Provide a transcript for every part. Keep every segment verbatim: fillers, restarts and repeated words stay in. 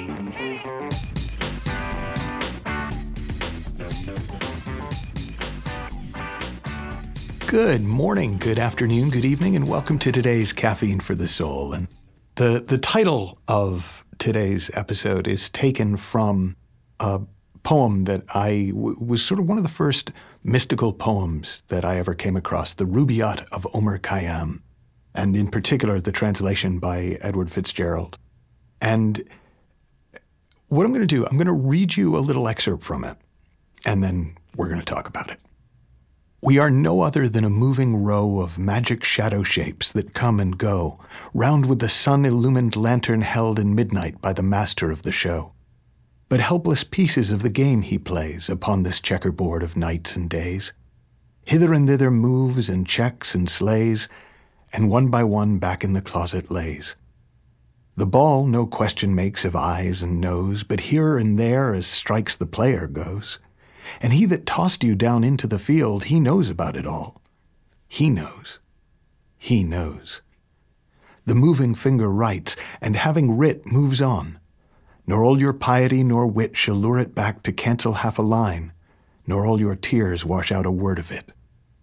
Good morning, good afternoon, good evening, and welcome to today's Caffeine for the Soul. And the, the title of today's episode is taken from a poem that I w- was sort of one of the first mystical poems that I ever came across, the Rubaiyat of Omar Khayyam, and in particular, the translation by Edward Fitzgerald. And what I'm going to do, I'm going to read you a little excerpt from it, and then we're going to talk about it. We are no other than a moving row of magic shadow shapes that come and go, round with the sun-illumined lantern held in midnight by the master of the show. But helpless pieces of the game he plays upon this checkerboard of nights and days. Hither and thither moves and checks and slays, and one by one back in the closet lays. The ball no question makes of eyes and nose, but here and there as strikes the player goes. And he that tossed you down into the field, he knows about it all. He knows. He knows. The moving finger writes, and having writ moves on. Nor all your piety nor wit shall lure it back to cancel half a line, nor all your tears wash out a word of it.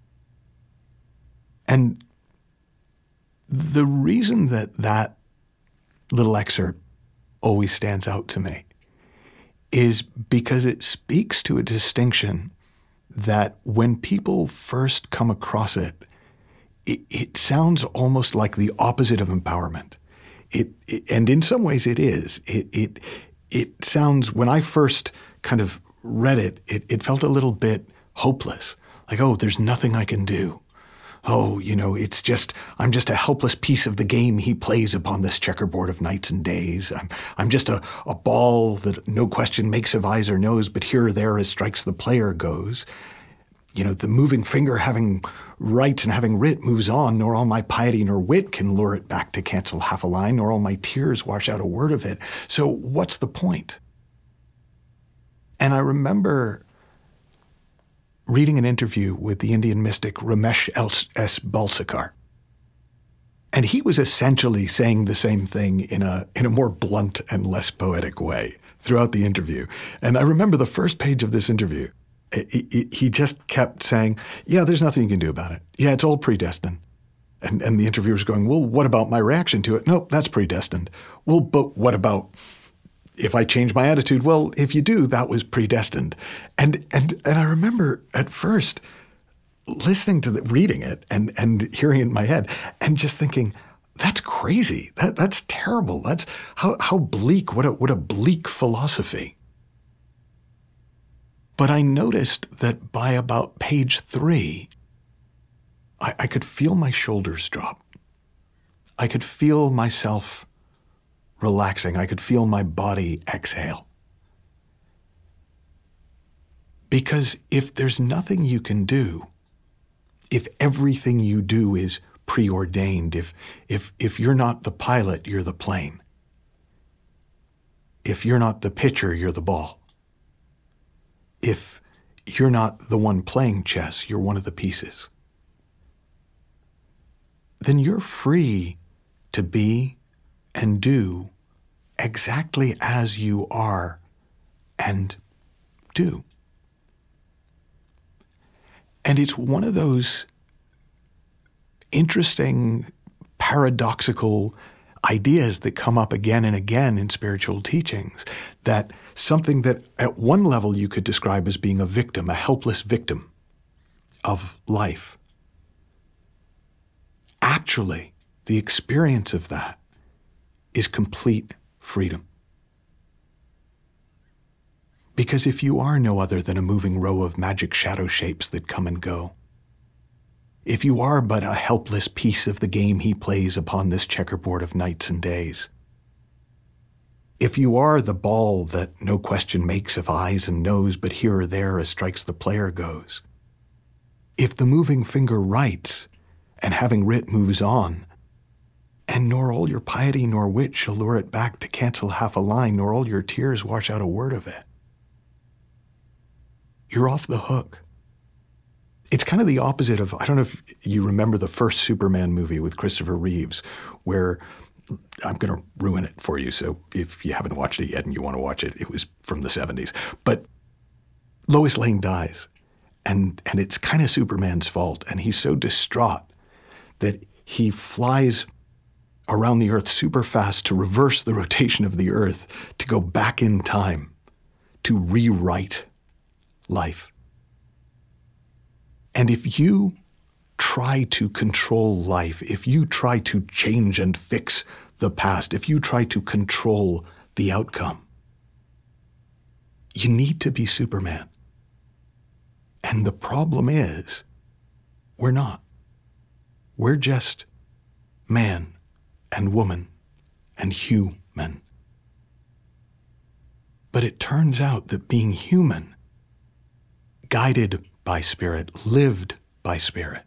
And the reason that that little excerpt always stands out to me is because it speaks to a distinction that when people first come across it, it, it sounds almost like the opposite of empowerment. It, it and in some ways it is. It it it sounds, when I first kind of read it, it, it felt a little bit hopeless. Like, oh, there's nothing I can do. Oh, you know, it's just, I'm just a helpless piece of the game he plays upon this checkerboard of nights and days. I'm I'm just a, a ball that no question makes of eyes or nose, but here or there as strikes the player goes. You know, the moving finger having writes and having writ moves on, nor all my piety nor wit can lure it back to cancel half a line, nor all my tears wash out a word of it. So what's the point? And I remember reading an interview with the Indian mystic Ramesh S. Balsekar. And he was essentially saying the same thing in a in a more blunt and less poetic way throughout the interview. And I remember the first page of this interview, he, he, he just kept saying, yeah, there's nothing you can do about it. Yeah, it's all predestined. And, and the interviewer's going, well, what about my reaction to it? Nope, that's predestined. Well, but what about if I change my attitude? Well, if you do, that was predestined. And and and I remember at first listening to the, reading it and and hearing it in my head and just thinking, that's crazy. That that's terrible. That's how how bleak. What a what a bleak philosophy. But I noticed that by about page three, I, I could feel my shoulders drop. I could feel myself relaxing. I could feel my body exhale. Because if there's nothing you can do, if everything you do is preordained, if if if you're not the pilot, you're the plane. If you're not the pitcher, you're the ball. If you're not the one playing chess, you're one of the pieces. Then you're free to be and do exactly as you are and do. And it's one of those interesting, paradoxical ideas that come up again and again in spiritual teachings, that something that at one level you could describe as being a victim, a helpless victim of life. Actually, the experience of that is complete freedom. Because if you are no other than a moving row of magic shadow shapes that come and go, if you are but a helpless piece of the game he plays upon this checkerboard of nights and days, if you are the ball that no question makes of eyes and nose, but here or there as strikes the player goes, if the moving finger writes, and having writ moves on, and nor all your piety nor wit shall lure it back to cancel half a line, nor all your tears wash out a word of it, you're off the hook. It's kind of the opposite of, I don't know if you remember the first Superman movie with Christopher Reeves, where I'm going to ruin it for you. So if you haven't watched it yet and you want to watch it, it was from the seventies. But Lois Lane dies, and, and it's kind of Superman's fault. And he's so distraught that he flies around the Earth super fast to reverse the rotation of the Earth, to go back in time, to rewrite life. And if you try to control life, if you try to change and fix the past, if you try to control the outcome, you need to be Superman. And the problem is, we're not. We're just man and woman and human. But it turns out that being human, guided by spirit, lived by spirit,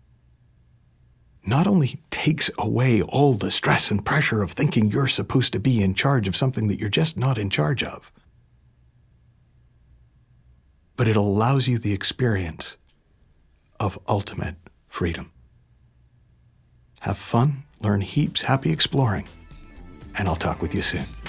not only takes away all the stress and pressure of thinking you're supposed to be in charge of something that you're just not in charge of, but it allows you the experience of ultimate freedom. Have fun, learn heaps, happy exploring, and I'll talk with you soon.